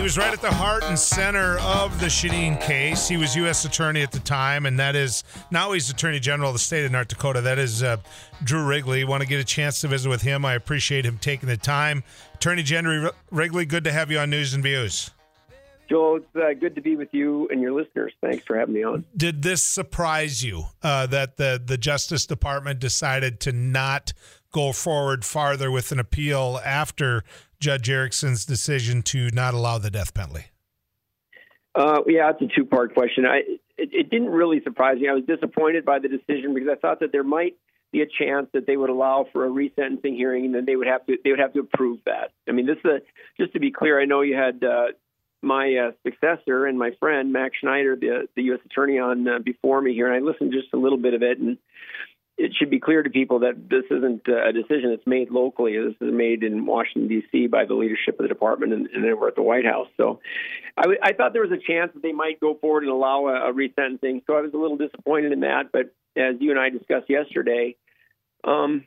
was right at the heart and center of the Shadeen case. He was U.S. Attorney at the time, and that is, now he's Attorney General of the state of North Dakota. That is Drew Wrigley. Want to get a chance to visit with him. I appreciate him taking the time. Attorney General Wrigley, good to have you on News and Views. Joel, it's good to be with you and your listeners. Thanks for having me on. Did this surprise you that the Justice Department decided to not go forward farther with an appeal after Judge Erickson's decision to not allow the death penalty? Yeah, it's a two-part question. It didn't really surprise me. I was disappointed by the decision because I thought that there might be a chance that they would allow for a resentencing hearing, and then they would have to approve that. I mean, just to be clear, I know you had my successor and my friend Max Schneider, the U.S. Attorney, on before me here, and I listened just a little bit of it, and it should be clear to people that this isn't a decision that's made locally. This is made in Washington, D.C. by the leadership of the department and over at the White House. So I thought there was a chance that they might go forward and allow a resentencing. So I was a little disappointed in that. But as you and I discussed yesterday, look,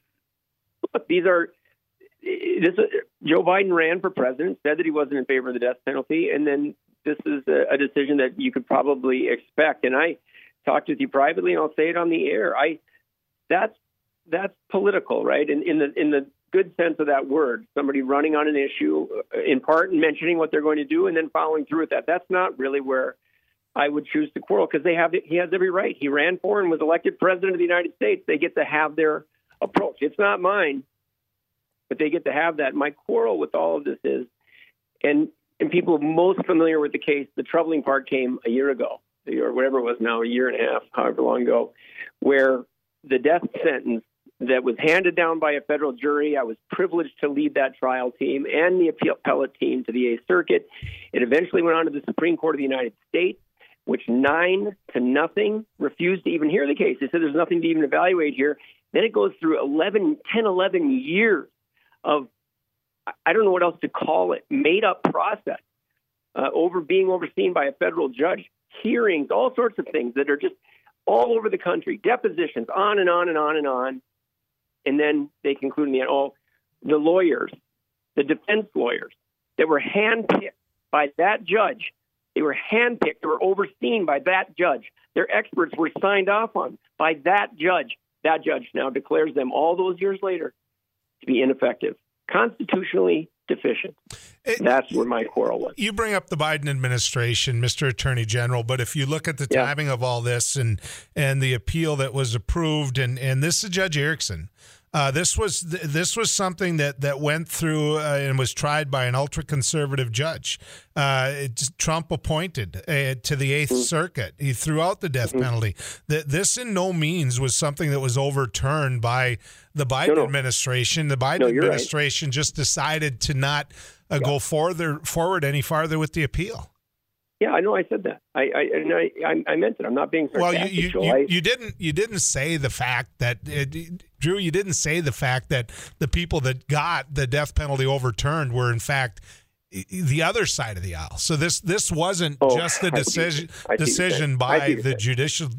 Joe Biden ran for president, said that he wasn't in favor of the death penalty, and then this is a decision that you could probably expect. And I talked with you privately, and I'll say it on the air. That's political, right? In the good sense of that word, somebody running on an issue, in part and mentioning what they're going to do, and then following through with that. That's not really where I would choose to quarrel, because he has every right. He ran for and was elected president of the United States. They get to have their approach. It's not mine, but they get to have that. My quarrel with all of this is, and people most familiar with the case, the troubling part came a year ago, or whatever it was now, a year and a half, however long ago, where the death sentence that was handed down by a federal jury. I was privileged to lead that trial team and the appellate team to the 8th Circuit. It eventually went on to the Supreme Court of the United States, which 9-0 refused to even hear the case. They said there's nothing to even evaluate here. Then it goes through 11 years of, I don't know what else to call it, made-up process, being overseen by a federal judge, hearings, all sorts of things that are just all over the country, depositions, on and on and on and on. And then they conclude in the end, the lawyers, the defense lawyers that were handpicked by that judge, they were handpicked, they were overseen by that judge. Their experts were signed off on by that judge. That judge now declares them all those years later to be ineffective, constitutionally deficient. That's where my quarrel was. You bring up the Biden administration, Mr. Attorney General, but if you look at the timing of all this and the appeal that was approved, and this is Judge Erickson, this was something that went through and was tried by an ultra-conservative judge. Trump appointed to the 8th Circuit. He threw out the death penalty. This in no means was something that was overturned by the Biden administration. The Biden administration just decided to not go forward any farther with the appeal. Yeah, I know. I said that. I meant it. I'm not being sarcastic. Well, you didn't say the fact that Drew. You didn't say the fact that the people that got the death penalty overturned were in fact the other side of the aisle. So this wasn't just the decision by the judicial.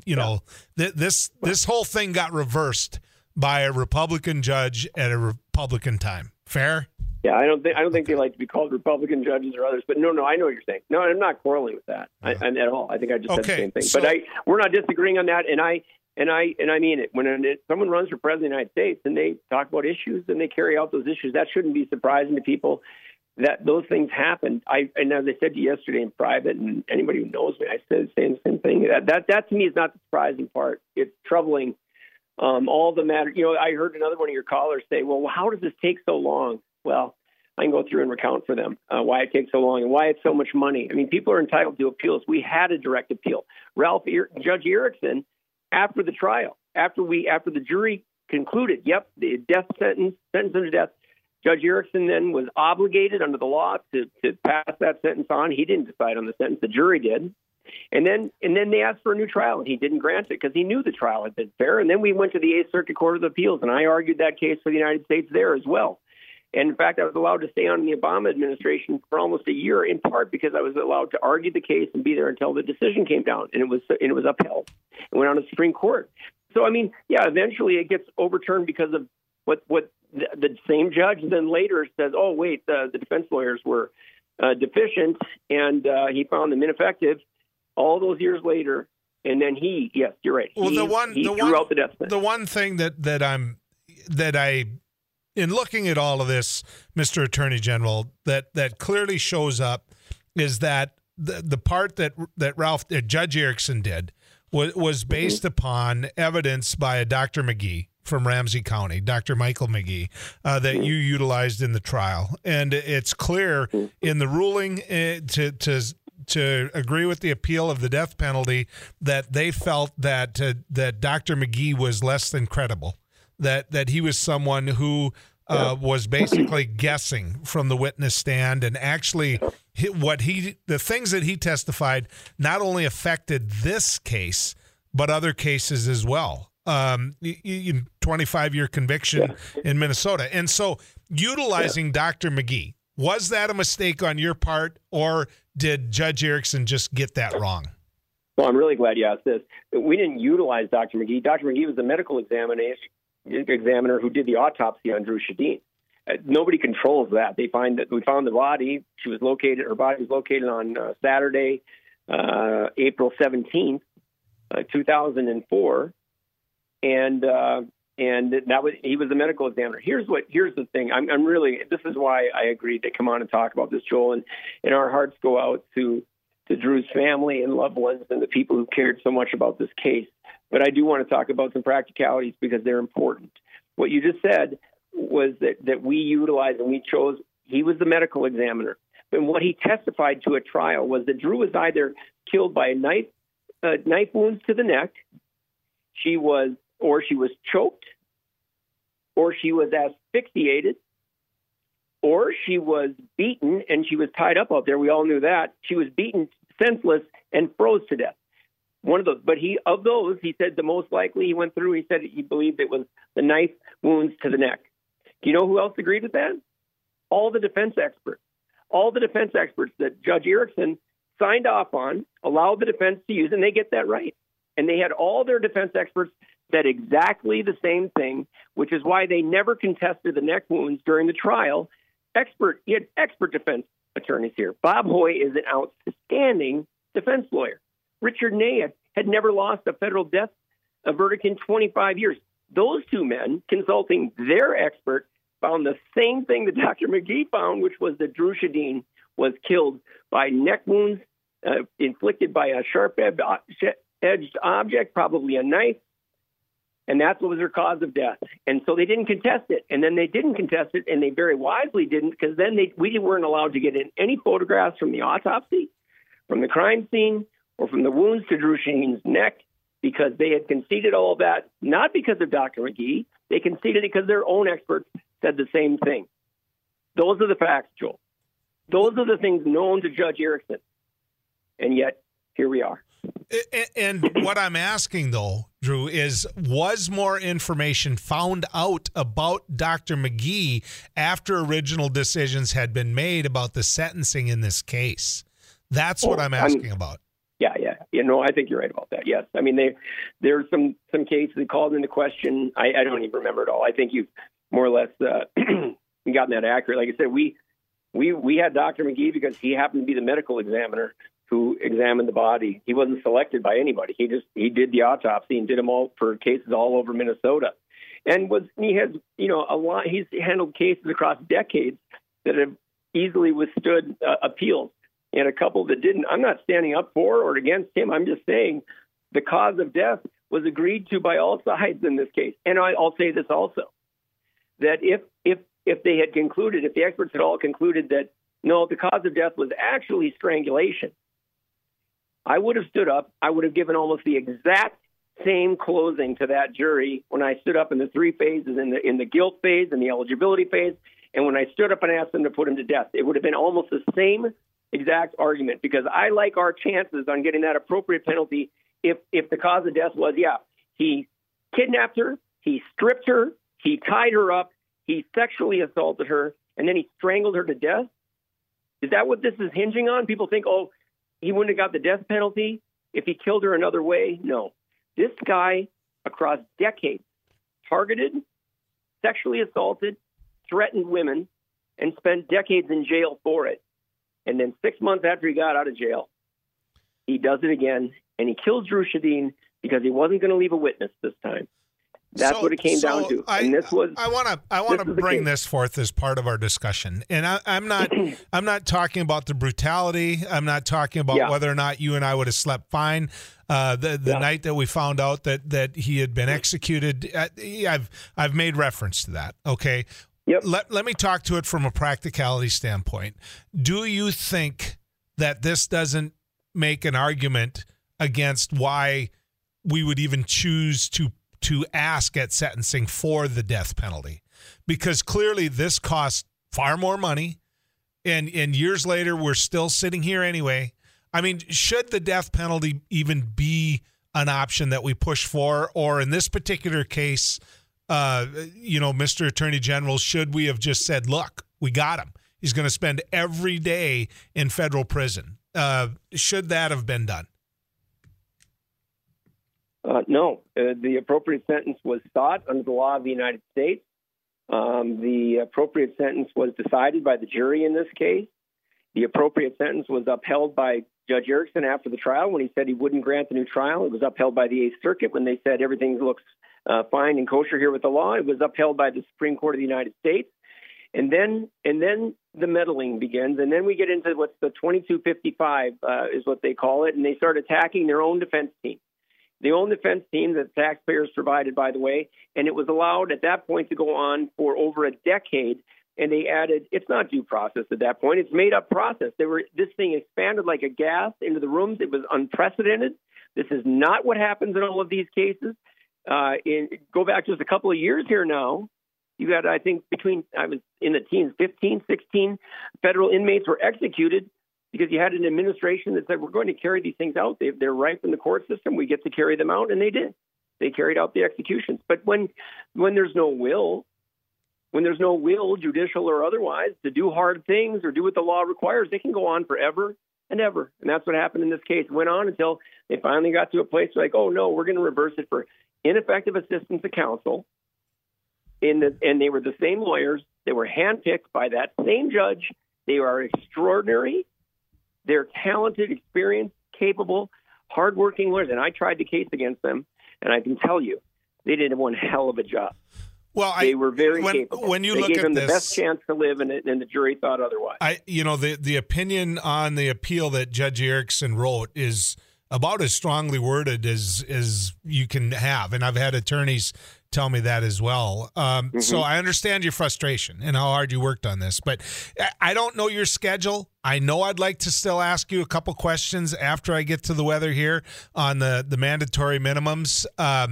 This whole thing got reversed by a Republican judge at a Republican time. Fair? Yeah, I don't think they like to be called Republican judges or others, but no, I know what you're saying. No, I'm not quarreling with that at all. I think I just said the same thing. So, but we're not disagreeing on that, and I mean it. When someone runs for president of the United States and they talk about issues and they carry out those issues, that shouldn't be surprising to people that those things happen. And as I said to you yesterday in private, and anybody who knows me, I said the same thing. That to me is not the surprising part. It's troubling. All the matter. I heard another one of your callers say, "Well, how does this take so long?" Well, I can go through and recount for them why it takes so long and why it's so much money. I mean, people are entitled to appeals. We had a direct appeal. Judge Erickson, after the trial, after the jury concluded, the death sentence to death, Judge Erickson then was obligated under the law to pass that sentence on. He didn't decide on the sentence; the jury did. And then they asked for a new trial, and he didn't grant it because he knew the trial had been fair. And then we went to the 8th Circuit Court of Appeals, and I argued that case for the United States there as well. And in fact, I was allowed to stay on in the Obama administration for almost a year, in part because I was allowed to argue the case and be there until the decision came down, and it was upheld. It went on to the Supreme Court. So, I mean, eventually it gets overturned because of what the same judge then later says, oh, wait, the defense lawyers were deficient, and he found them ineffective all those years later. And then yes, you're right. Well, he threw out the death sentence. The one thing that I, in looking at all of this, Mr. Attorney General, that clearly shows up is that the part that Judge Erickson did was based upon evidence by a Dr. McGee from Ramsey County, Dr. Michael McGee, that you utilized in the trial, and it's clear in the ruling to agree with the appeal of the death penalty that they felt that Dr. McGee was less than credible, that he was someone who was basically guessing from the witness stand, and actually the things that he testified not only affected this case but other cases as well. 25-year conviction in Minnesota, and so utilizing Dr. McGee, was that a mistake on your part, or did Judge Erickson just get that wrong? Well, I'm really glad you asked this. We didn't utilize Dr. McGee. Dr. McGee was the medical examiner who did the autopsy on Drew Shadeen. Nobody controls that. We found the body. Her body was located on Saturday, April 17th, 2004, and he was the medical examiner. Here's the thing. This is why I agreed to come on and talk about this, Joel, and our hearts go out to Drew's family and loved ones and the people who cared so much about this case. But I do want to talk about some practicalities because they're important. What you just said was that we utilized and we chose, he was the medical examiner. And what he testified to at trial was that Drew was either killed by knife wounds to the neck, she was choked, or she was asphyxiated, or she was beaten and she was tied up out there. We all knew that. She was beaten senseless and froze to death. One of those, but he said the most likely he went through, he said he believed it was the knife wounds to the neck. Do you know who else agreed with that? All the defense experts that Judge Erickson signed off on, allowed the defense to use, and they get that right. And they had all their defense experts said exactly the same thing, which is why they never contested the neck wounds during the trial. He had expert defense attorneys here. Bob Hoy is an outstanding defense lawyer. Richard Ney had never lost a federal death verdict in 25 years. Those two men, consulting their expert, found the same thing that Dr. McGee found, which was that Drew Shadeen was killed by neck wounds inflicted by a sharp-edged object, probably a knife, and that's what was her cause of death. And so they didn't contest it. And then they didn't contest it, and they very wisely didn't, because then we weren't allowed to get in any photographs from the autopsy, from the crime scene, or from the wounds to Drew Shadeen's neck, because they had conceded all of that, not because of Dr. McGee. They conceded it because their own experts said the same thing. Those are the facts, Joel. Those are the things known to Judge Erickson. And yet, here we are. And what I'm asking, though, Drew, is was more information found out about Dr. McGee after original decisions had been made about the sentencing in this case? That's what I'm asking about. Yeah. I think you're right about that. Yes. I mean, there's some cases that called into question. I don't even remember it all. I think you've more or less gotten that accurate. Like I said, we had Dr. McGee because he happened to be the medical examiner who examined the body. He wasn't selected by anybody. He did the autopsy and did them all for cases all over Minnesota. And he has, a lot. He's handled cases across decades that have easily withstood appeals. And a couple that didn't. I'm not standing up for or against him. I'm just saying the cause of death was agreed to by all sides in this case. And I'll say this also, that if they had concluded, if the experts had all concluded that, no, the cause of death was actually strangulation, I would have stood up. I would have given almost the exact same closing to that jury when I stood up in the three phases, in the guilt phase and the eligibility phase, and when I stood up and asked them to put him to death. It would have been almost the same exact argument, because I like our chances on getting that appropriate penalty if the cause of death was, he kidnapped her, he stripped her, he tied her up, he sexually assaulted her, and then he strangled her to death. Is that what this is hinging on? People think, he wouldn't have got the death penalty if he killed her another way. No. This guy, across decades, targeted, sexually assaulted, threatened women, and spent decades in jail for it. And then 6 months after he got out of jail, he does it again, and he kills Drew Shadeen because he wasn't going to leave a witness this time. That's what it came down to. And this was. I want to bring this forth as part of our discussion, and I'm not talking about the brutality. I'm not talking about whether or not you and I would have slept fine the night that we found out that he had been executed. I've made reference to that. Okay. Yep. Let me talk to it from a practicality standpoint. Do you think that this doesn't make an argument against why we would even choose to ask at sentencing for the death penalty? Because clearly this costs far more money, and years later we're still sitting here anyway. I mean, should the death penalty even be an option that we push for? Or in this particular case, Mr. Attorney General, should we have just said, look, we got him. He's going to spend every day in federal prison. Should that have been done? No. The appropriate sentence was sought under the law of the United States. The appropriate sentence was decided by the jury in this case. The appropriate sentence was upheld by Judge Erickson after the trial when he said he wouldn't grant a new trial. It was upheld by the Eighth Circuit when they said everything looks fine and kosher here with the law. It was upheld by the Supreme Court of the United States. And then the meddling begins. And then we get into what's the 2255 is what they call it. And they start attacking their own defense team. The own defense team that taxpayers provided, by the way, and it was allowed at that point to go on for over a decade. And they added, it's not due process at that point. It's made up process. This thing expanded like a gas into the rooms. It was unprecedented. This is not what happens in all of these cases. Go back just a couple of years here now. You got, I think, I was in the teens, 15, 16 federal inmates were executed because you had an administration that said, we're going to carry these things out. They're right from the court system. We get to carry them out. And they did. They carried out the executions. But when there's no will, judicial or otherwise, to do hard things or do what the law requires, they can go on forever and ever. And that's what happened in this case. It went on until they finally got to a place like, oh, no, we're going to reverse it for ineffective assistance of counsel. And they were the same lawyers. They were handpicked by that same judge. They are extraordinary. They're talented, experienced, capable, hardworking lawyers. And I tried the case against them, and I can tell you, they did one hell of a job. Well, they were very capable. When you they look gave at them this, the best chance to live, and the jury thought otherwise. The opinion on the appeal that Judge Erickson wrote is about as strongly worded as you can have, and I've had attorneys tell me that as well. So I understand your frustration and how hard you worked on this, but I don't know your schedule. I know I'd like to still ask you a couple questions after I get to the weather here on the mandatory minimums.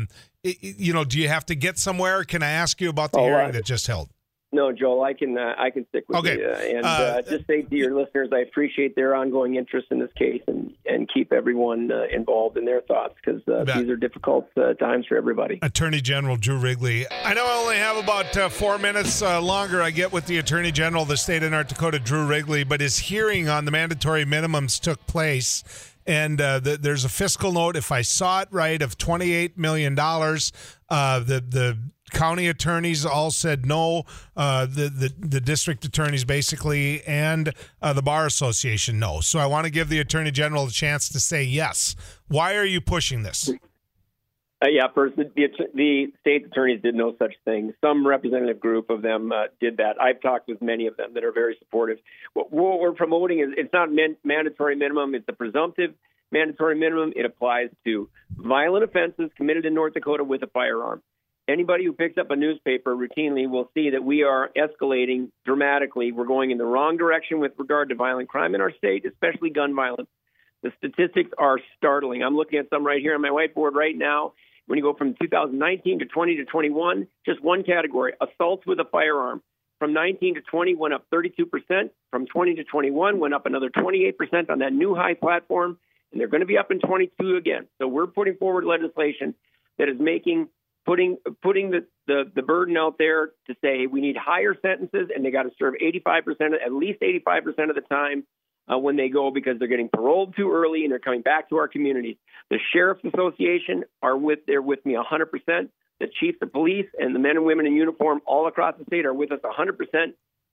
Do you have to get somewhere? Can I ask you about the hearing that just held? No, Joel, I can stick with you. And just say to your listeners, I appreciate their ongoing interest in this case and keep everyone involved in their thoughts because these are difficult times for everybody. Attorney General Drew Wrigley. I know I only have about 4 minutes longer I get with the Attorney General of the state of North Dakota, Drew Wrigley, but his hearing on the mandatory minimums took place. And there's a fiscal note, if I saw it right, of $28 million. The county attorneys all said no. The district attorneys basically and the Bar Association no. So I want to give the Attorney General a chance to say yes. Why are you pushing this? First, the state attorneys did no such thing. Some representative group of them did that. I've talked with many of them that are very supportive. What we're promoting is it's not mandatory minimum. It's a presumptive mandatory minimum. It applies to violent offenses committed in North Dakota with a firearm. Anybody who picks up a newspaper routinely will see that we are escalating dramatically. We're going in the wrong direction with regard to violent crime in our state, especially gun violence. The statistics are startling. I'm looking at some right here on my whiteboard right now. When you go from 2019 to 20 to 21, just one category, assaults with a firearm. From 19 to 20 went up 32%. From 20 to 21 went up another 28% on that new high platform. And they're going to be up in 22 again. So we're putting forward legislation that is putting the burden out there to say we need higher sentences, and they got to serve at least 85% of the time when they go because they're getting paroled too early and they're coming back to our communities. The Sheriff's Association they're with me 100%. The chiefs of police and the men and women in uniform all across the state are with us 100%.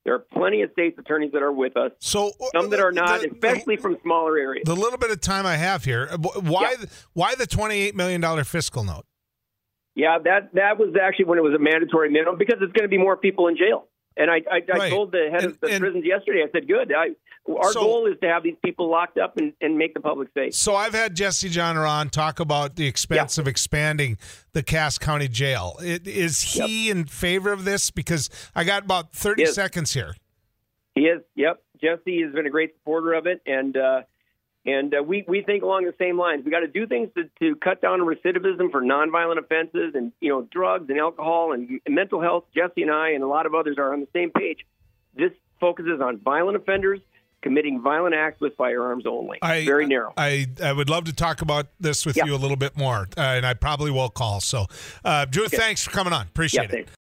There are plenty of state's attorneys that are with us. So some that are not, especially from smaller areas. The little bit of time I have here, why the $28 million fiscal note? Yeah, that was actually when it was a mandatory minimum, because it's going to be more people in jail. And I right. told the head of the prisons yesterday, I said, good. Our goal is to have these people locked up and make the public safe. So I've had Jesse Joyner on talk about the expense of expanding the Cass County Jail. Is he in favor of this? Because I got about 30 seconds here. He is. Yep. Jesse has been a great supporter of it. And we think along the same lines. We got to do things to cut down on recidivism for nonviolent offenses and, drugs and alcohol and mental health. Jesse and I and a lot of others are on the same page. This focuses on violent offenders committing violent acts with firearms only. Very narrow. I would love to talk about this with you a little bit more, and I probably will call. So, Drew, thanks for coming on. Appreciate it. Thanks.